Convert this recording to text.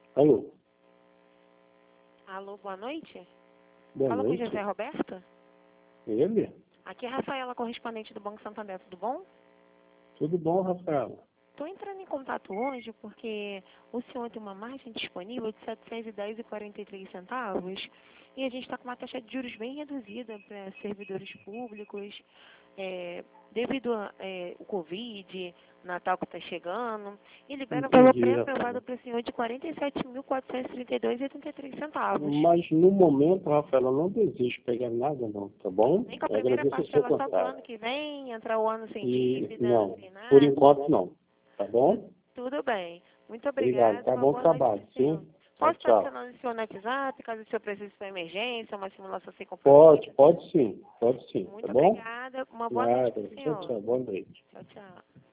Alô? Alô, boa noite. Boa Fala com o noite. José Roberto. Ele? Aqui é a Rafaela, correspondente do Banco Santander, tudo bom? Tudo bom, Rafaela? Estou entrando em contato hoje porque o senhor tem uma margem disponível de R$ 710,43 e a gente está com uma taxa de juros bem reduzida para servidores públicos, devido ao Covid, Natal que está chegando, e libera o valor Entendi, pré-aprovado para o senhor de R$ 47.432,83. Mas no momento, Rafaela, não desejo pegar nada não, tá bom? Nem com a Eu primeira agradeço o seu parcela só para o ano contato. que vem, entrar o ano sem E dívida, não, sem por nada. enquanto não, tá bom? Tudo bem. Muito Obrigado, obrigada. tá Uma bom boa noite trabalho, para o senhor. sim? Tchau, Posso estar tchau. adicionando o senhor no WhatsApp, caso o senhor precise para emergência, uma simulação sem compromisso? Pode sim, tá Muito bom? obrigada. Uma boa noite Nada, para o tchau, senhor. tchau, boa noite. Tchau, tchau.